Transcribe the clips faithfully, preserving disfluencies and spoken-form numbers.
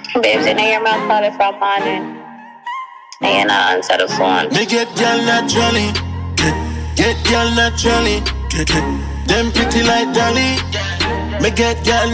Babes, you know your man calling from morning. And you not answer the phone. Me get girl naturally. Get, get girl naturally. Get, get them pretty like Dolly. Me get girl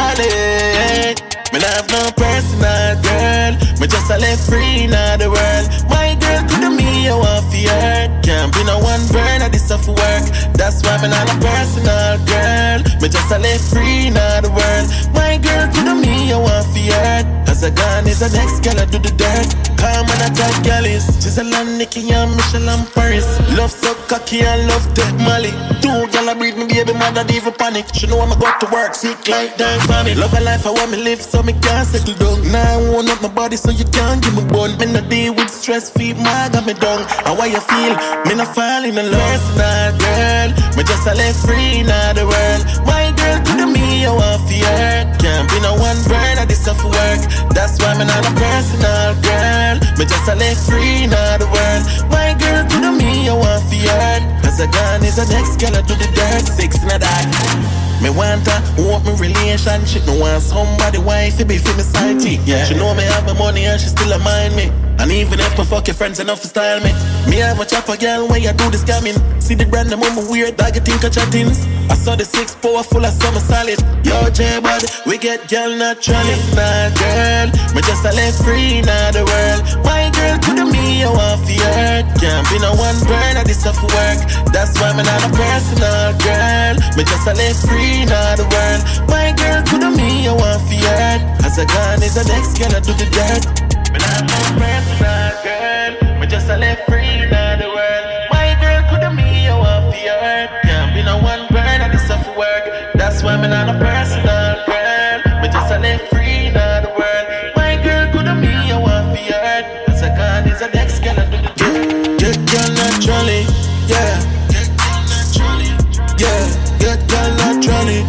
naturally. Me not have no personal girl. Me just a live free in the world. My girl could have me, you want for her. Can't be no one burn at this stuff for work. That's why me not a personal girl. Me just a live free in the world. My girl could have me, you want for her. As a gun is the next girl I do the dirt. Come on, I talk girlies. Giselle and Nikki and Michelle and Paris. Love so cocky and love dead Molly. Two girl I breed me baby mother even panic. She know I'm go to work sick like that for me. Love a life I want me live so me can't settle down. Now I want up my body so you can't give me bone. Me not deal with stress feed my got me down. And why you feel me not fall in the love. Personal girl, me just a live free in the world. My girl to the me I want for her. Can't be no one burn at this stuff work. That's why me not a personal girl. Me just a live free in the world. My girl to the me I want for her. As a gun is the next girl I do the dirt. Six in the dark. Me want her, want me relationship. Me want somebody wife to be for me side chick. Yeah. She know me have my money and she still a mind me. And even if my fuck your friends enough to style me. Me have a chopper girl when you do the scamming. See the brand them on my weird dog you think I chattings. I saw the six power full of summer solid. Yo J-Bud, we get girl naturally. Nah girl, me just a live free in the world. My girl to the me I want for her. Can't be no one burn at this stuff work. That's why me not a personal girl. Me just a live free in the world. My girl to the me I want for her. As a gun is the next girl I do the dirt. Me not no personal girl. Me just a live free in the world. My girl to the me I want for her. Can't be no one burn at this stuff work. That's why me not a personal girl. Me just a live free in the world. My girl to the me I want for her. As a gun is the next girl I do the dirt. Get girl naturally, yeah. Get girl naturally, yeah. Get girl naturally.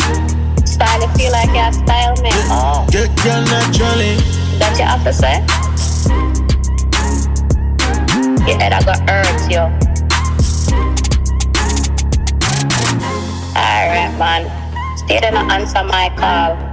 Style, you feel like you style me. Get, oh. Get girl naturally. That you have to say? Your head I got hurt, yo. Alright, man. Still don't answer my call.